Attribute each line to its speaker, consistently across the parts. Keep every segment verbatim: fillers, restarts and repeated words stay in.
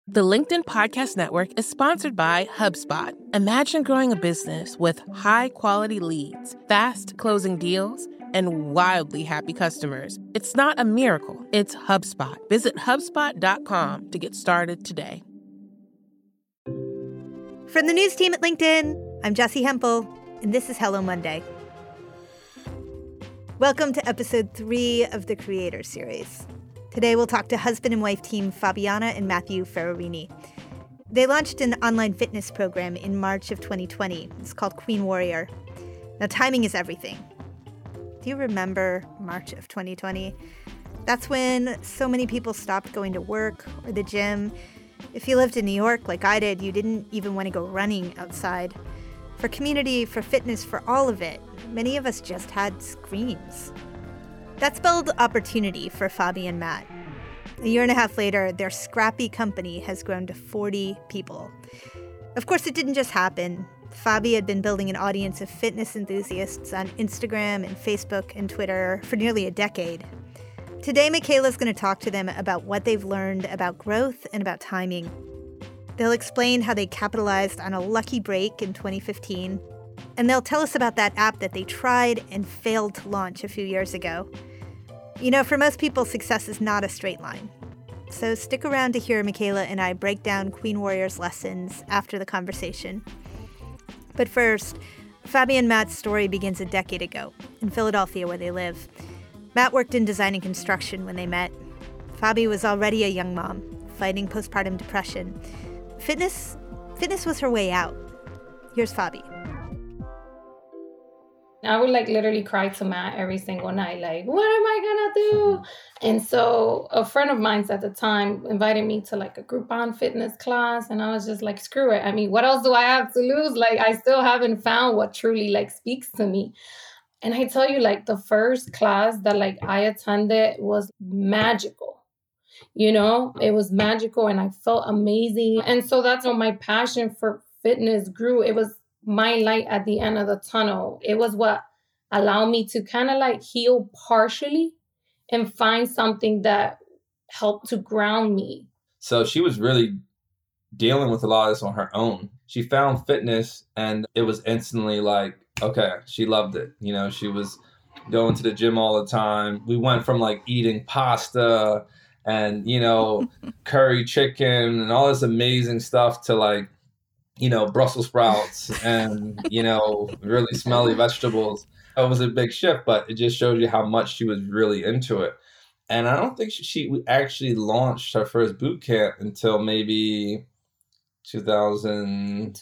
Speaker 1: The LinkedIn Podcast Network is sponsored by HubSpot. Imagine growing a business with high-quality leads, fast closing deals, and wildly happy customers. It's not a miracle, it's HubSpot. Visit HubSpot dot com to get started today.
Speaker 2: From the news team at LinkedIn, I'm Jessi Hempel, and this is Hello Monday. Welcome to episode three of the Creator Series. Today we'll talk to husband and wife team Fabiana and Matthew Ferrarini. They launched an online fitness program in March of twenty twenty. It's called Queen Warrior. Now, timing is everything. Do you remember March of twenty twenty? That's when so many people stopped going to work or the gym. If you lived in New York like I did, you didn't even want to go running outside. For community, for fitness, for all of it, many of us just had screens. That spelled opportunity for Fabi and Matt. A year and a half later, their scrappy company has grown to forty people. Of course, it didn't just happen. Fabi had been building an audience of fitness enthusiasts on Instagram and Facebook and Twitter for nearly a decade. Today, Michaela's going to talk to them about what they've learned about growth and about timing. They'll explain how they capitalized on a lucky break in twenty fifteen, and they'll tell us about that app that they tried and failed to launch a few years ago. You know, for most people, success is not a straight line. So stick around to hear Michaela and I break down Queen Warrior's lessons after the conversation. But first, Fabi and Matt's story begins a decade ago in Philadelphia, where they live. Matt worked in design and construction when they met. Fabi was already a young mom, fighting postpartum depression. Fitness, fitness was her way out. Here's Fabi.
Speaker 3: I would like literally cry to Matt every single night, like, what am I gonna do? And so a friend of mine at the time invited me to like a Groupon fitness class. And I was just like, screw it. I mean, what else do I have to lose? Like, I still haven't found what truly like speaks to me. And I tell you, like, the first class that like I attended was magical. You know, it was magical and I felt amazing. And so that's when my passion for fitness grew. It was my light at the end of the tunnel. It was what allowed me to kind of like heal partially and find something that helped to ground me.
Speaker 4: So she was really dealing with a lot of this on her own. She found fitness and it was instantly like, okay, she loved it. You know, she was going to the gym all the time. We went from like eating pasta and, you know, curry chicken and all this amazing stuff to like, you know, Brussels sprouts and, you know, really smelly vegetables. It was a big shift, but it just shows you how much she was really into it. And I don't think she, she actually launched her first boot camp until maybe two thousand...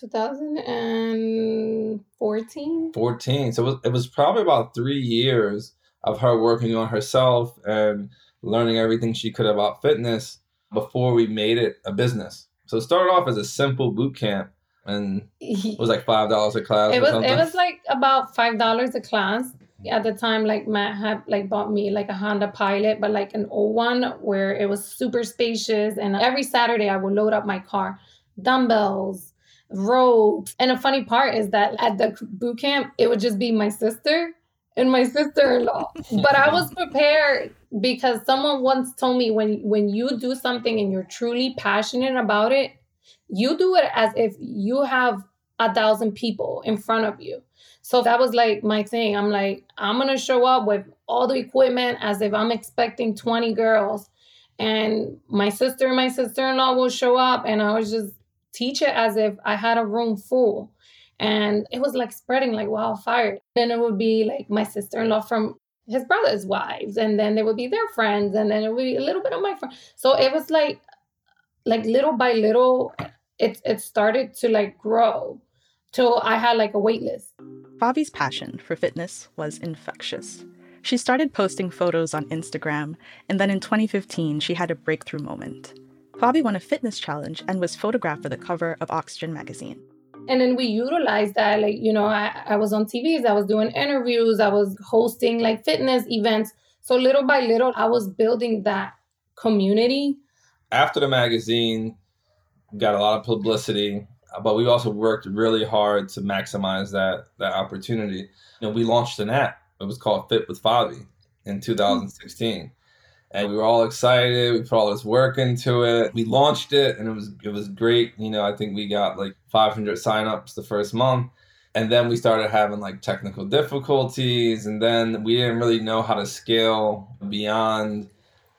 Speaker 3: twenty fourteen
Speaker 4: fourteen. So it was, it was probably about three years of her working on herself and learning everything she could about fitness before we made it a business. So it started off as a simple boot camp. And it was like five dollars a class.
Speaker 3: It
Speaker 4: or
Speaker 3: was
Speaker 4: something.
Speaker 3: It was like about five dollars a class. At the time, like Matt had like bought me like a Honda Pilot, but like an old one where it was super spacious. And every Saturday I would load up my car, dumbbells, ropes. And the funny part is that at the boot camp, it would just be my sister and my sister-in-law. But I was prepared because someone once told me when when you do something and you're truly passionate about it, you do it as if you have a thousand people in front of you. So that was like my thing. I'm like, I'm going to show up with all the equipment as if I'm expecting twenty girls. And my sister and my sister-in-law will show up and I was just teach it as if I had a room full. And it was like spreading like wildfire. Then it would be like my sister-in-law from his brother's wives. And then there would be their friends. And then it would be a little bit of my friends. So it was like, like little by little, it it started to like grow till I had like a wait list.
Speaker 5: Fabi's passion for fitness was infectious. She started posting photos on Instagram, and then in twenty fifteen, she had a breakthrough moment. Fabi won a fitness challenge and was photographed for the cover of Oxygen magazine.
Speaker 3: And then we utilized that, like, you know, I, I was on T Vs, I was doing interviews, I was hosting like fitness events. So little by little, I was building that community.
Speaker 4: After the magazine, got a lot of publicity, but we also worked really hard to maximize that that opportunity. You know, we launched an app. It was called Fit with Fabi in two thousand sixteen. And we were all excited. We put all this work into it. We launched it and it was it was great. You know, I think we got like five hundred signups the first month. And then we started having like technical difficulties. And then we didn't really know how to scale beyond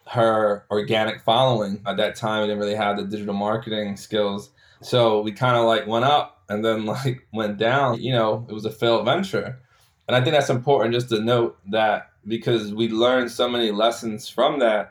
Speaker 4: her organic following. At that time, we didn't really have the digital marketing skills. So we kind of like went up and then like went down. You know, it was a failed venture. And I think that's important just to note that, because we learned so many lessons from that,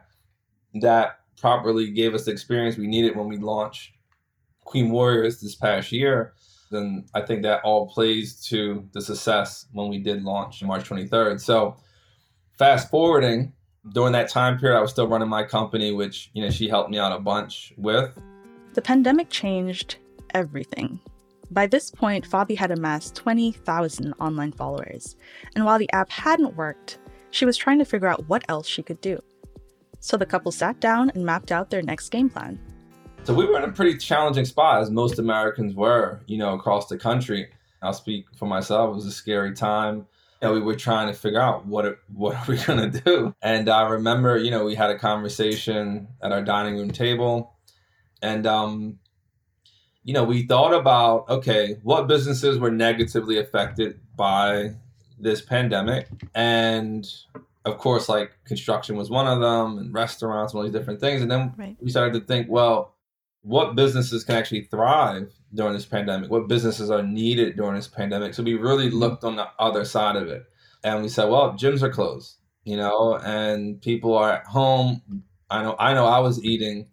Speaker 4: that properly gave us the experience we needed when we launched Queen Warriors this past year. Then I think that all plays to the success when we did launch March twenty-third. So fast forwarding, during that time period, I was still running my company, which, you know, she helped me out a bunch with.
Speaker 5: The pandemic changed everything. By this point, Fabi had amassed twenty thousand online followers. And while the app hadn't worked, she was trying to figure out what else she could do. So the couple sat down and mapped out their next game plan.
Speaker 4: So we were in a pretty challenging spot, as most Americans were, you know, across the country. I'll speak for myself. It was a scary time. You know, we were trying to figure out what it, what are we going to do. And I remember, you know, we had a conversation at our dining room table. And, um, you know, we thought about, okay, what businesses were negatively affected by this pandemic? And of course, like construction was one of them, and restaurants, and all these different things. And then right. we started to think, well, what businesses can actually thrive during this pandemic? What businesses are needed during this pandemic? So we really looked on the other side of it. And we said, well, gyms are closed, you know, and people are at home. I know, I know I was eating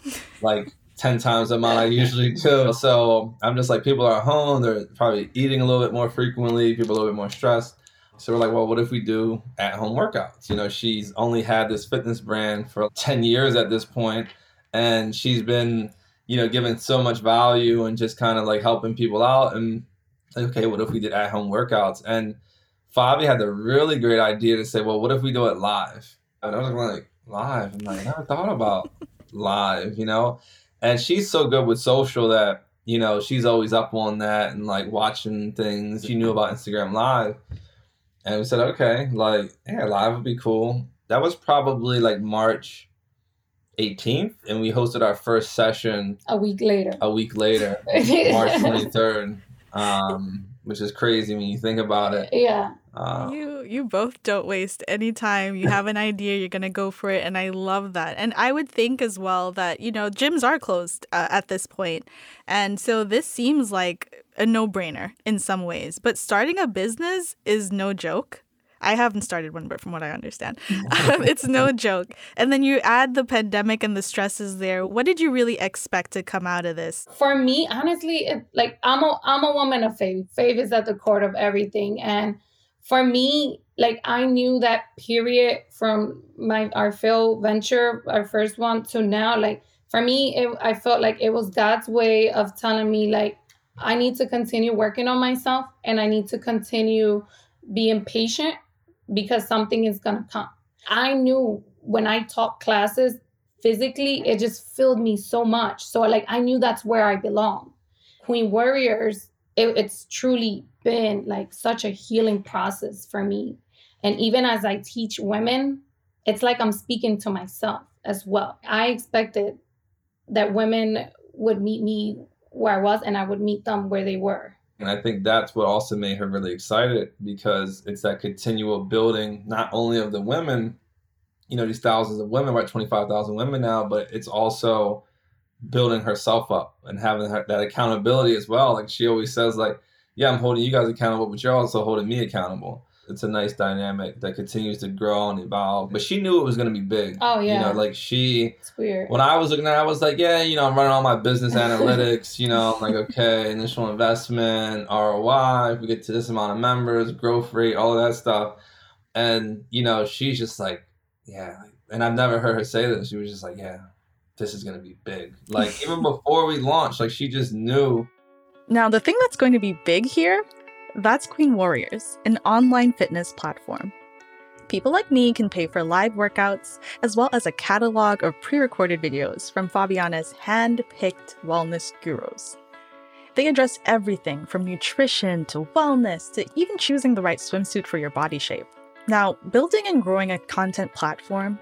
Speaker 4: like ten times the amount I usually do. So I'm just like, people are at home. They're probably eating a little bit more frequently. People are a little bit more stressed. So we're like, well, what if we do at-home workouts? You know, she's only had this fitness brand for ten years at this point, and she's been, you know, giving so much value and just kind of like helping people out. And okay, what if we did at-home workouts? And Fabi had the really great idea to say, well, what if we do it live? And I was like, live? I'm like, I never thought about live, you know? And she's so good with social that, you know, she's always up on that and like watching things. She knew about Instagram Live. And we said, okay, like, yeah, live would be cool. That was probably like March eighteenth. And we hosted our first session
Speaker 3: a week later.
Speaker 4: A week later, March twenty-third, um, which is crazy when you think about it.
Speaker 3: Yeah.
Speaker 5: Uh, you you both don't waste any time. You have an idea, you're going to go for it. And I love that. And I would think as well that, you know, gyms are closed uh, at this point. And so this seems like a no-brainer in some ways. But starting a business is no joke. I haven't started one, but from what I understand, it's no joke. And then you add the pandemic and the stresses there. What did you really expect to come out of this?
Speaker 3: For me, honestly, it, like I'm a I'm a woman of faith. Faith is at the core of everything. And for me, like I knew that period from my our failed venture, our first one, to now. Like for me, it, I felt like it was God's way of telling me, like, I need to continue working on myself and I need to continue being patient, because something is going to come. I knew when I taught classes physically, it just filled me so much. So like, I knew that's where I belong. Queen Warriors, it, it's truly been like such a healing process for me. And even as I teach women, it's like I'm speaking to myself as well. I expected that women would meet me where I was and I would meet them where they were.
Speaker 4: And I think that's what also made her really excited, because it's that continual building, not only of the women, you know, these thousands of women, we're at twenty-five thousand women now, but it's also building herself up and having her, that accountability as well. Like she always says, like, yeah, I'm holding you guys accountable, but you're also holding me accountable. It's a nice dynamic that continues to grow and evolve. But she knew it was going to be big.
Speaker 3: Oh, yeah.
Speaker 4: You know, like she...
Speaker 3: It's weird.
Speaker 4: When I was looking at it, I was like, yeah, you know, I'm running all my business analytics. You know, I'm like, okay, initial investment, R O I, if we get to this amount of members, growth rate, all of that stuff. And, you know, she's just like, yeah. And I've never heard her say this. She was just like, yeah, this is going to be big. Like, even before we launched, like, she just knew.
Speaker 5: Now, the thing that's going to be big here, that's Queen Warriors, an online fitness platform. People like me can pay for live workouts, as well as a catalog of pre-recorded videos from Fabiana's hand-picked wellness gurus. They address everything from nutrition to wellness to even choosing the right swimsuit for your body shape. Now, building and growing a content platform,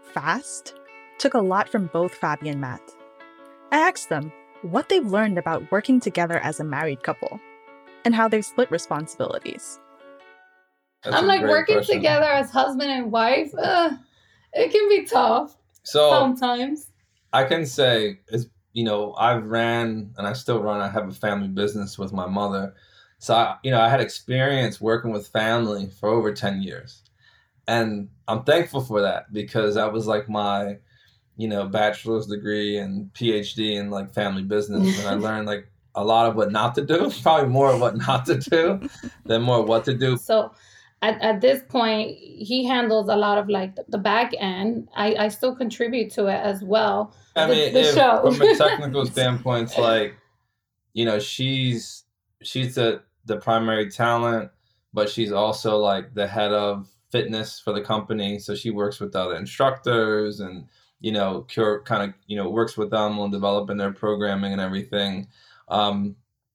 Speaker 5: fast took a lot from both Fabi and Matt. I asked them what they've learned about working together as a married couple and how they've split responsibilities.
Speaker 4: That's
Speaker 3: I'm
Speaker 4: a
Speaker 3: like
Speaker 4: great
Speaker 3: working
Speaker 4: question.
Speaker 3: together as husband and wife. Uh, it can be tough
Speaker 4: So
Speaker 3: sometimes.
Speaker 4: I can say, it's, you know, I've ran and I still run. I have a family business with my mother. So, I, you know, I had experience working with family for over ten years. And I'm thankful for that because that was like my, you know, bachelor's degree and PhD in like family business. And I learned like a lot of what not to do, probably more of what not to do than more what to do.
Speaker 3: So at, at this point, he handles a lot of like the, the back end. I, I still contribute to it as well.
Speaker 4: I
Speaker 3: the,
Speaker 4: mean,
Speaker 3: the
Speaker 4: if,
Speaker 3: show.
Speaker 4: from a technical standpoint, it's like, you know, she's she's the, the primary talent, but she's also like the head of fitness for the company. So she works with other instructors and, you know, cure kind of, you know, works with them on developing their programming and everything. Um,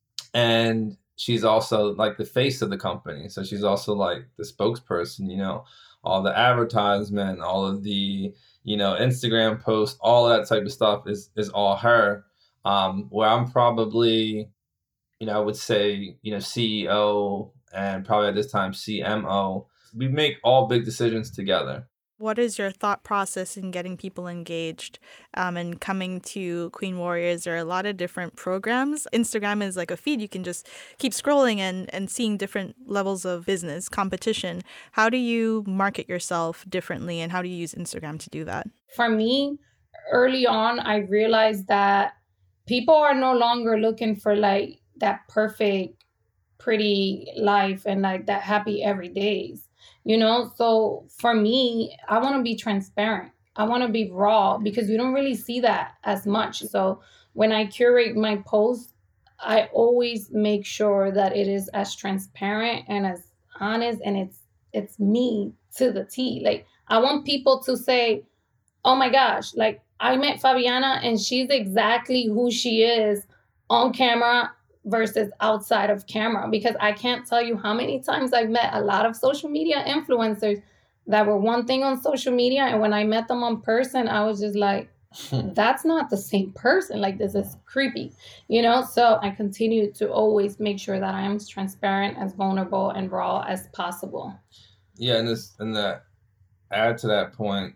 Speaker 4: and she's also like the face of the company. So she's also like the spokesperson, you know, all the advertisement, all of the, you know, Instagram posts, all of that type of stuff is, is all her. Um, where I'm probably, you know, I would say, you know, C E O and probably at this time C M O. We make all big decisions together.
Speaker 2: What is your thought process in getting people engaged um, and coming to Queen Warriors? There are a lot of different programs. Instagram is like a feed. You can just keep scrolling and, and seeing different levels of business competition. How do you market yourself differently and how do you use Instagram to do that?
Speaker 3: For me, early on, I realized that people are no longer looking for like that perfect, pretty life and like that happy every days. You know, so for me, I want to be transparent. I want to be raw because you don't really see that as much. So when I curate my posts, I always make sure that it is as transparent and as honest and it's it's me to the T. Like I want people to say, oh my gosh, like I met Fabiana and she's exactly who she is on camera versus outside of camera, because I can't tell you how many times I've met a lot of social media influencers that were one thing on social media. And when I met them in person, I was just like, that's not the same person. Like, this is creepy, you know? So I continue to always make sure that I am as transparent, as vulnerable and raw as possible.
Speaker 4: Yeah. And this, and that add to that point,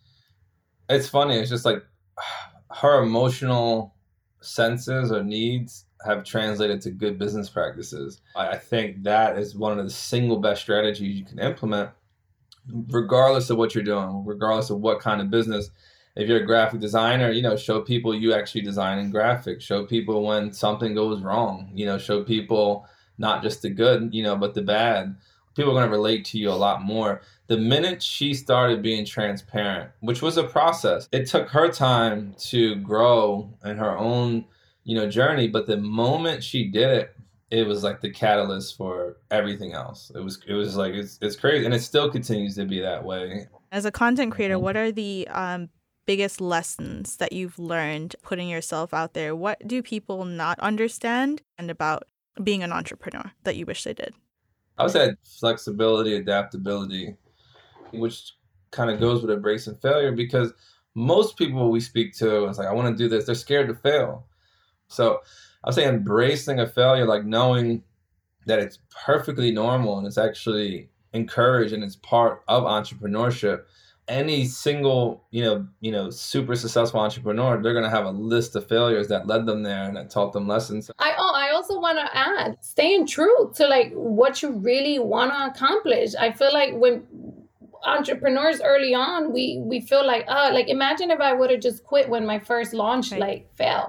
Speaker 4: it's funny. It's just like her emotional senses or needs have translated to good business practices. I think that is one of the single best strategies you can implement, regardless of what you're doing, regardless of what kind of business. If you're a graphic designer, you know, show people you actually design in graphics. Show people when something goes wrong. You know, show people not just the good, you know, but the bad. People are going to relate to you a lot more. The minute she started being transparent, which was a process, it took her time to grow in her own, you know, journey. But the moment she did it, it was like the catalyst for everything else. It was, it was like, it's, it's crazy. And it still continues to be that way.
Speaker 2: As a content creator, what are the um, biggest lessons that you've learned putting yourself out there? What do people not understand and about being an entrepreneur that you wish they did?
Speaker 4: I would say flexibility, adaptability, which kind of goes with embracing failure, because most people we speak to, it's like, I want to do this. They're scared to fail. So I would say embracing a failure, like knowing that it's perfectly normal and it's actually encouraged and it's part of entrepreneurship. Any single, you know, you know, super successful entrepreneur, they're going to have a list of failures that led them there and that taught them lessons.
Speaker 3: I oh, I also want to add, staying true to like what you really want to accomplish. I feel like when entrepreneurs early on, we we feel like, oh, like imagine if I would have just quit when my first launch
Speaker 2: Right.
Speaker 3: like failed.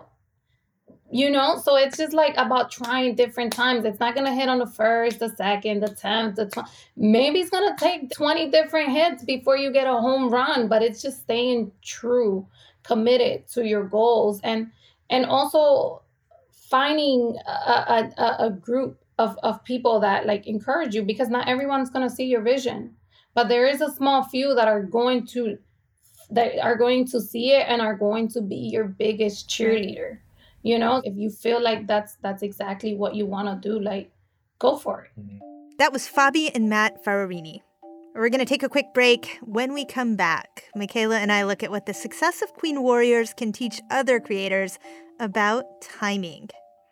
Speaker 3: You know, so it's just like about trying different times. It's not going to hit on the first, the second, the tenth, the twenty. Maybe it's going to take twenty different hits before you get a home run, but it's just staying true, committed to your goals, and and also finding a, a, a group of, of people that like encourage you, because not everyone's going to see your vision, but there is a small few that are going to that are going to see it and are going to be your biggest cheerleader. You know, if you feel like that's that's exactly what you want to do, like, go for it.
Speaker 2: That was Fabi and Matt Ferrarini. We're going to take a quick break. When we come back, Michaela and I look at what the success of Queen Warriors can teach other creators about timing.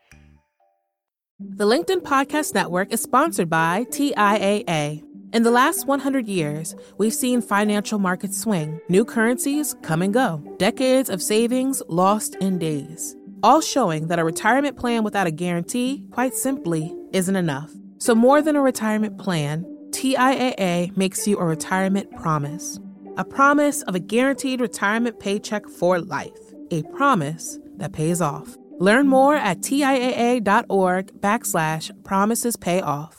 Speaker 1: The LinkedIn Podcast Network is sponsored by T I A A. In the last one hundred years, we've seen financial markets swing, new currencies come and go, decades of savings lost in days, all showing that a retirement plan without a guarantee, quite simply, isn't enough. So more than a retirement plan, T I A A makes you a retirement promise. A promise of a guaranteed retirement paycheck for life. A promise that pays off. Learn more at TIAA.org backslash promises pay off.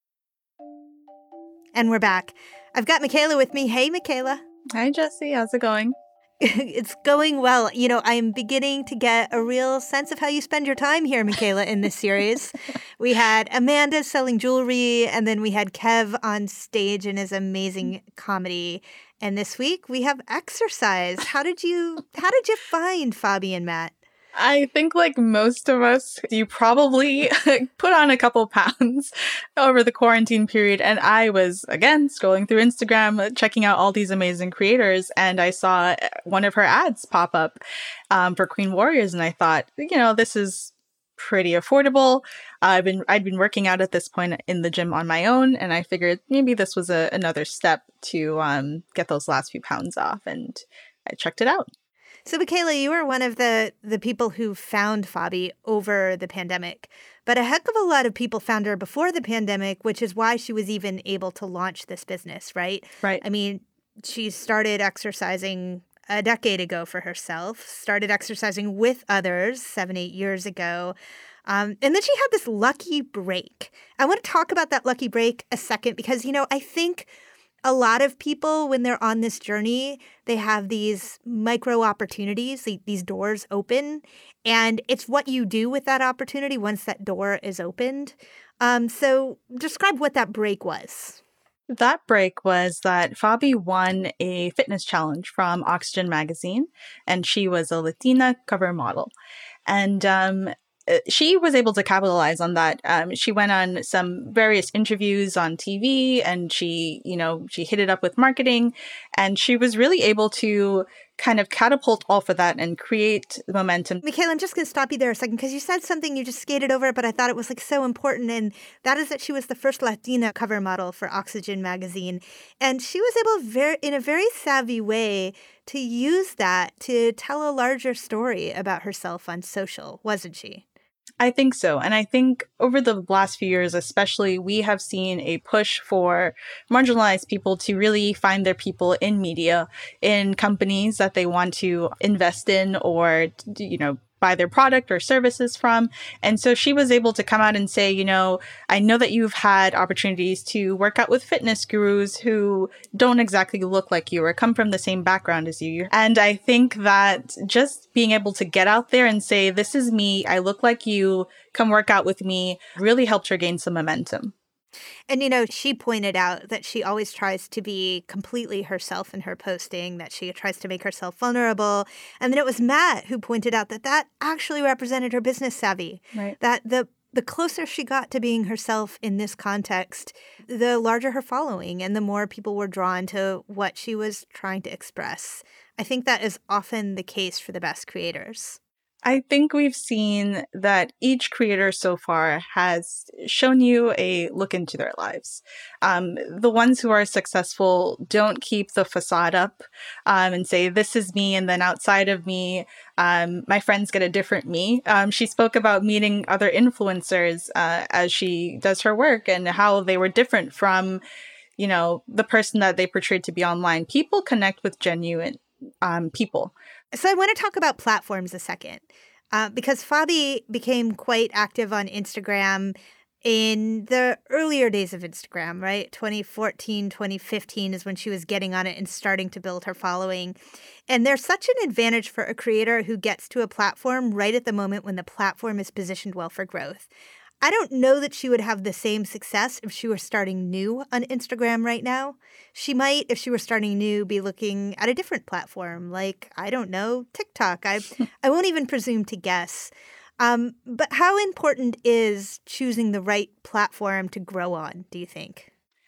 Speaker 2: And we're back. I've got Michaela with me. Hey, Michaela.
Speaker 5: Hi, Jessie. How's it going?
Speaker 2: It's going well. You know, I'm beginning to get a real sense of how you spend your time here, Michaela, in this series. We had Amanda selling jewelry, and then we had Kev on stage in his amazing comedy. And this week we have exercise. How did you how did you find Fabi and Matt?
Speaker 5: I think like most of us, you probably put on a couple pounds over the quarantine period. And I was, again, scrolling through Instagram, checking out all these amazing creators. And I saw one of her ads pop up um, for Queen Warriors. And I thought, you know, this is pretty affordable. I've been, I'd been working out at this point in the gym on my own. And I figured maybe this was a, another step to um, get those last few pounds off. And I checked it out.
Speaker 2: So, Michaela, you were one of the, the people who found Fabi over the pandemic. But a heck of a lot of people found her before the pandemic, which is why she was even able to launch this business, right?
Speaker 5: Right.
Speaker 2: I mean, she started exercising a decade ago for herself, started exercising with others seven, eight years ago. Um, and then she had this lucky break. I want to talk about that lucky break a second because, you know, I think a lot of people, when they're on this journey, they have these micro opportunities, these doors open, and it's what you do with that opportunity once that door is opened. Um, so describe what that break was.
Speaker 5: That break was that Fabi won a fitness challenge from Oxygen magazine, and she was a Latina cover model. And um, she was able to capitalize on that. Um, she went on some various interviews on T V, and she, you know, she hit it up with marketing, and she was really able to kind of catapult off of that and create momentum.
Speaker 2: Michaela, I'm just going to stop you there a second because you said something you just skated over, but I thought it was like so important. And that is that she was the first Latina cover model for Oxygen magazine. And she was able very, in a very savvy way to use that to tell a larger story about herself on social, wasn't she?
Speaker 5: I think so. And I think over the last few years, especially, we have seen a push for marginalized people to really find their people in media, in companies that they want to invest in or, you know, buy their product or services from. And so she was able to come out and say, you know, I know that you've had opportunities to work out with fitness gurus who don't exactly look like you or come from the same background as you. And I think that just being able to get out there and say, this is me, I look like you, come work out with me, really helped her gain some momentum.
Speaker 2: And, you know, she pointed out that she always tries to be completely herself in her posting, that she tries to make herself vulnerable. And then it was Matt who pointed out that that actually represented her business savvy,
Speaker 5: right?
Speaker 2: That the the closer she got to being herself in this context, the larger her following and the more people were drawn to what she was trying to express. I think that is often the case for the best creators.
Speaker 5: I think we've seen that each creator so far has shown you a look into their lives. Um, the ones who are successful don't keep the facade up um, and say, this is me, and then outside of me, um, my friends get a different me. Um, she spoke about meeting other influencers uh, as she does her work and how they were different from, you know, the person that they portrayed to be online. People connect with genuine um, people.
Speaker 2: So I want to talk about platforms a second, uh, because Fabi became quite active on Instagram in the earlier days of Instagram, right? twenty fourteen, twenty fifteen is when she was getting on it and starting to build her following. And there's such an advantage for a creator who gets to a platform right at the moment when the platform is positioned well for growth. I don't know that she would have the same success if she were starting new on Instagram right now. She might, if she were starting new, be looking at a different platform, like, I don't know, TikTok. I I won't even presume to guess. Um, but how important is choosing the right platform to grow on, do you think?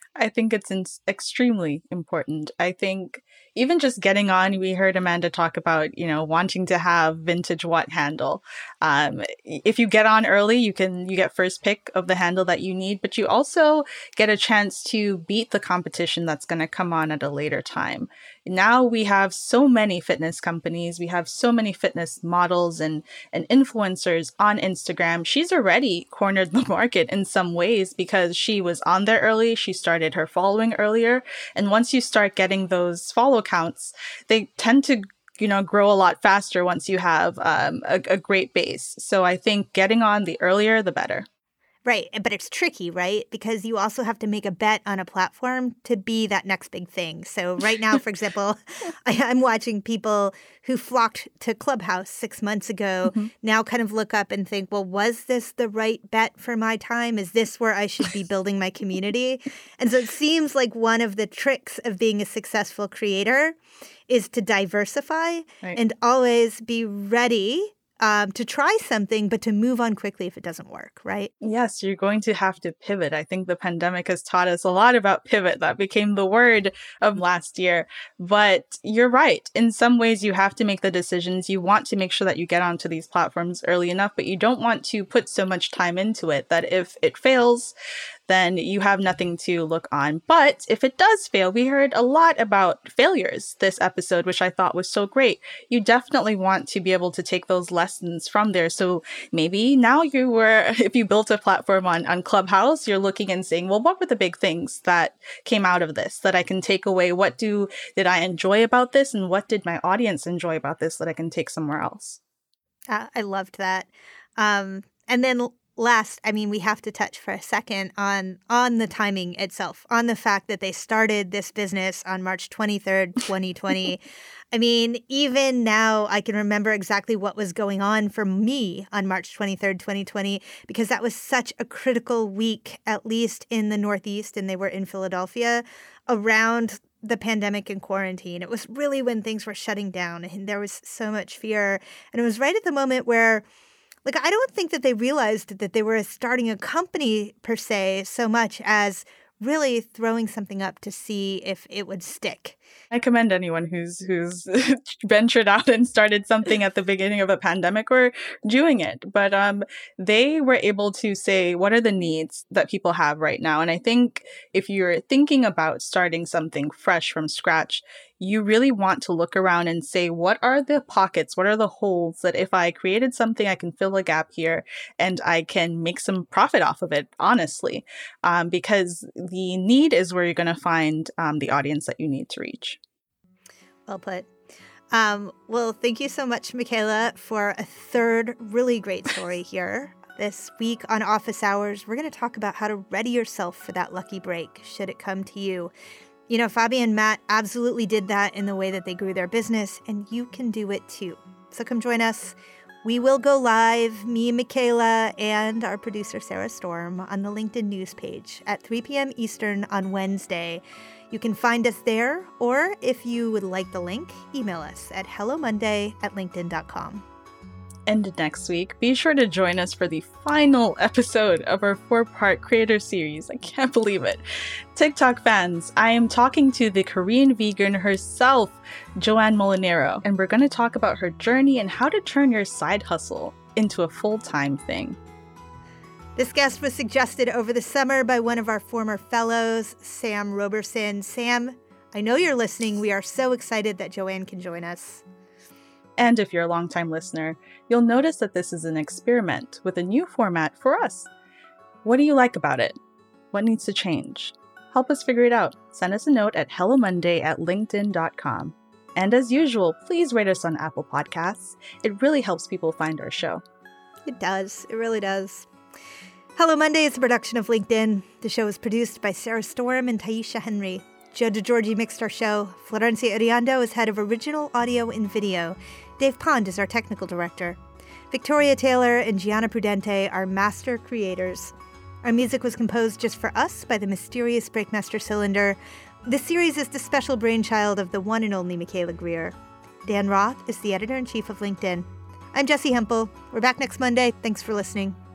Speaker 5: I think it's in- extremely important. I think even just getting on, we heard Amanda talk about, you know, wanting to have vintage what handle. Um, if you get on early, you can, you get first pick of the handle that you need, but you also get a chance to beat the competition that's going to come on at a later time. Now we have so many fitness companies. We have so many fitness models and, and influencers on Instagram. She's already cornered the market in some ways because she was on there early. She started her following earlier. And once you start getting those follow counts, they tend to, you know, grow a lot faster once you have um, a, a great base. So I think getting on the earlier, the better.
Speaker 2: Right. But it's tricky, right? Because you also have to make a bet on a platform to be that next big thing. So right now, for example, I, I'm watching people who flocked to Clubhouse six months ago mm-hmm. now kind of look up and think, well, was this the right bet for my time? Is this where I should be building my community? And so it seems like one of the tricks of being a successful creator is to diversify right. and always be ready Um, to try something, but to move on quickly if it doesn't work, right?
Speaker 5: Yes, you're going to have to pivot. I think the pandemic has taught us a lot about pivot. That became the word of last year. But you're right. In some ways, you have to make the decisions. You want to make sure that you get onto these platforms early enough, but you don't want to put so much time into it that if it fails, then you have nothing to look on. But if it does fail, we heard a lot about failures this episode, which I thought was so great. You definitely want to be able to take those lessons from there. So maybe now you were, if you built a platform on, on Clubhouse, you're looking and saying, well, what were the big things that came out of this that I can take away? What do, did I enjoy about this? And what did my audience enjoy about this that I can take somewhere else?
Speaker 2: Uh, I loved that. Um, and then Last, I mean, we have to touch for a second on on the timing itself, on the fact that they started this business on March twenty-third, twenty twenty. I mean, even now I can remember exactly what was going on for me on March twenty-third, twenty twenty, because that was such a critical week, at least in the Northeast, and they were in Philadelphia, around the pandemic and quarantine. It was really when things were shutting down and there was so much fear. And it was right at the moment where Like, I don't think that they realized that they were starting a company per se so much as really throwing something up to see if it would stick.
Speaker 5: I commend anyone who's who's ventured out and started something at the beginning of a pandemic or doing it. But um, they were able to say, what are the needs that people have right now? And I think if you're thinking about starting something fresh from scratch, you really want to look around and say, what are the pockets? What are the holes that if I created something, I can fill a gap here and I can make some profit off of it, honestly, um, because the need is where you're going to find um, the audience that you need to reach.
Speaker 2: Well put. Um, well, thank you so much, Michaela, for a third really great story here. This week on Office Hours, we're going to talk about how to ready yourself for that lucky break, should it come to you. You know, Fabi and Matt absolutely did that in the way that they grew their business, and you can do it too. So come join us. We will go live, me, Michaela, and our producer, Sarah Storm, on the LinkedIn news page at three p.m. Eastern on Wednesday. You can find us there, or if you would like the link, email us at hello monday at linkedin dot com.
Speaker 5: And next week, be sure to join us for the final episode of our four-part creator series. I can't believe it. TikTok fans, I am talking to the Korean vegan herself, Joanne Molinero, and we're going to talk about her journey and how to turn your side hustle into a full-time thing.
Speaker 2: This guest was suggested over the summer by one of our former fellows, Sam Roberson. Sam, I know you're listening. We are so excited that Joanne can join us.
Speaker 5: And if you're a longtime listener, you'll notice that this is an experiment with a new format for us. What do you like about it? What needs to change? Help us figure it out. Send us a note at hello monday at linkedin dot com. And as usual, please rate us on Apple Podcasts. It really helps people find our show.
Speaker 2: It does. It really does. Hello Monday is a production of LinkedIn. The show is produced by Sarah Storm and Taisha Henry. Joe DeGiorgi mixed our show. Florencia Iriando is head of original audio and video. Dave Pond is our technical director. Victoria Taylor and Gianna Prudente are master creators. Our music was composed just for us by the mysterious Breakmaster Cylinder. This series is the special brainchild of the one and only Michaela Greer. Dan Roth is the editor-in-chief of LinkedIn. I'm Jessie Hempel. We're back next Monday. Thanks for listening.